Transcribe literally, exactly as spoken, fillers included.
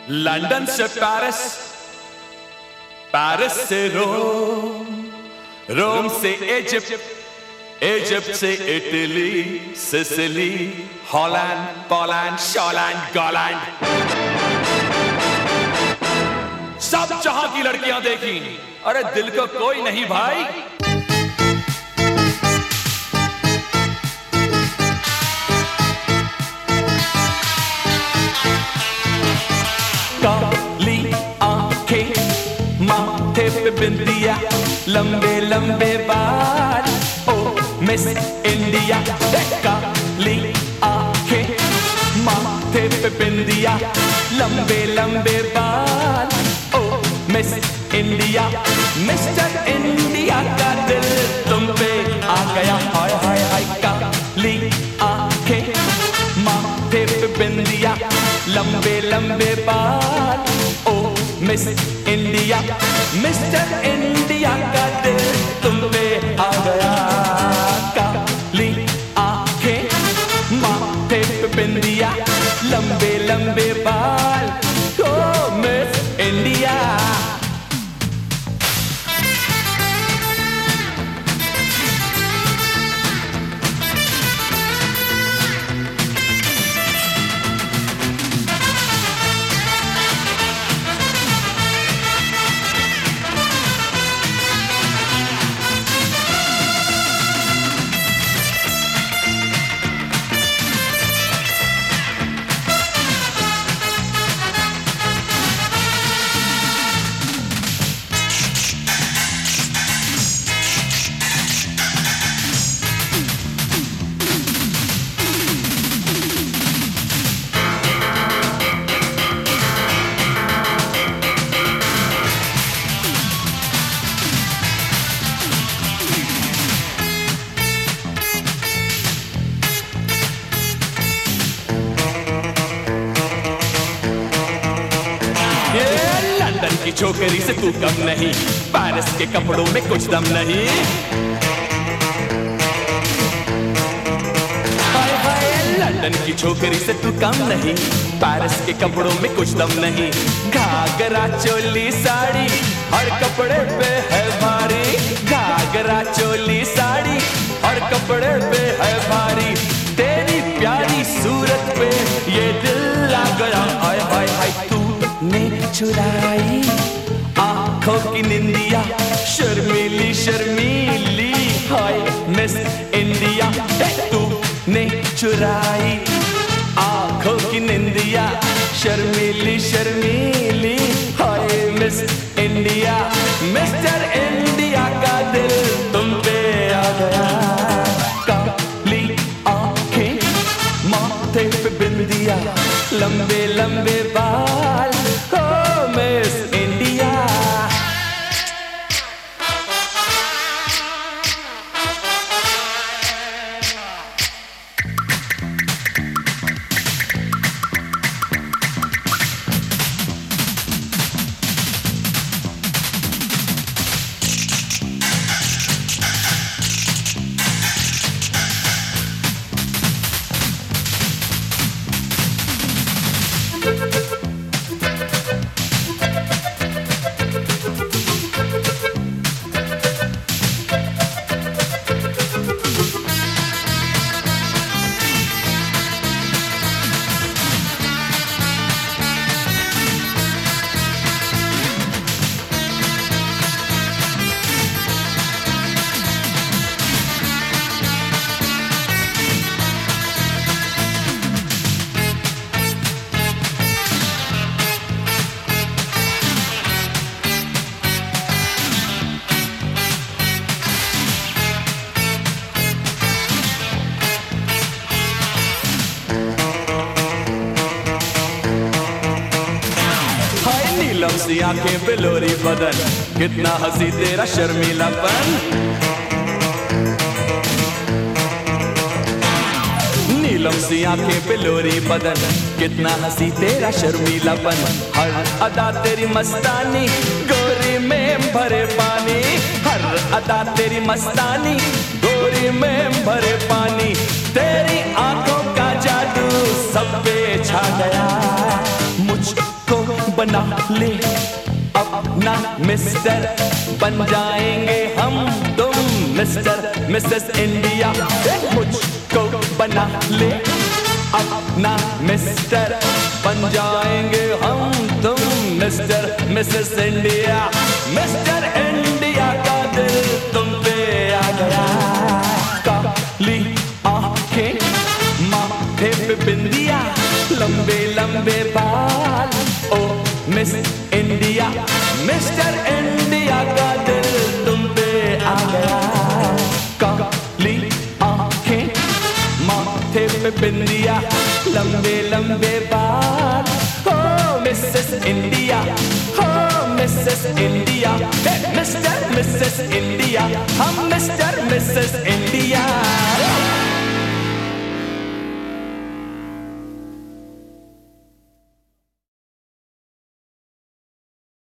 London से Paris, Paris से Rome, Rome से इजिप्ट, इजिप्ट से इटली, सिसिली, हॉलैंड, पोलैंड, शॉलैंड, गॉलैंड, सब जहां की लड़कियां देखी। अरे दिल को कोई नहीं भाई। काली आंखें, माथे पे बिंदिया, लंबे लंबे बाल, ओ मिस इंडिया। काली आंखें, माथे पे बिंदिया, लंबे लंबे बाल, ओ मिस इंडिया। मिस्टर इंडिया का दिल तुम पे आ गया। हाय हाय हाय। काली आंखें, माथे पे बिंदिया, लंबे लंबे बाल, ओ मिस इंडिया। मिस्टर इंडिया का दिल तुम पे आ गया। काली आंखें, माथे पे बिंदिया, लंबे लंबे बाल, ओ मिस इंडिया। लंदन की छोकरी से तू कम नहीं, पेरिस के कपड़ों में कुछ दम नहीं। हाय हाय। लंदन की छोकरी से तू कम नहीं, पेरिस के कपड़ों में कुछ दम नहीं। घाघरा चोली साड़ी हर कपड़े पे है भारी। घाघरा चोली साड़ी हर कपड़े पे है भारी। तेरी प्यारी सूरत पे ये दिल आ गया। हाय हाय हाय। तूने चुराई आंखों की निंदिया, शर्मीली शर्मीली, हाय मिस इंडिया। तूने चुराई आंखों की निंदिया, शर्मीली शर्मीली, हाय मिस इंडिया। मिस्टर इंडिया का दिल तुम पे आ गया। काली आंखें, माथे पे बिंदिया, लंबे लंबे बाल, ओ मिस इंडिया। नीलम सी आंखें, बिलोरी बदन, कितना हंसी तेरा शर्मीलापन। नीलम सी आंखें, बिलोरी बदन, कितना हंसी तेरा शर्मीलापन। हर अदा तेरी मस्तानी, गोरी में भरे पानी। हर अदा तेरी मस्तानी, गोरी में भरे पानी। तेरी आंखों का जादू सब पे छा गया। मुझ मुझको बना ले अपना मिस्टर, बन जाएंगे हम तुम मिस्टर मिसेस इंडिया। मुझको बना ले अपना मिस्टर, बन जाएंगे हम तुम Mister Mrs India. Mister India का दिल तुम पे आ गया, काली आंखें माथे पे बिंदिया, लंबे लंबे बाल, ओ मिस इंडिया। मिस्टर इंडिया का दिल तुम पे आ गया, काली आंखें माथे पे बिंदिया, लंबे लंबे बाल, ओ मिसेस इंडिया, हो Mrs India. Mister Mrs India, हम मिस्टर मिसेस इंडिया।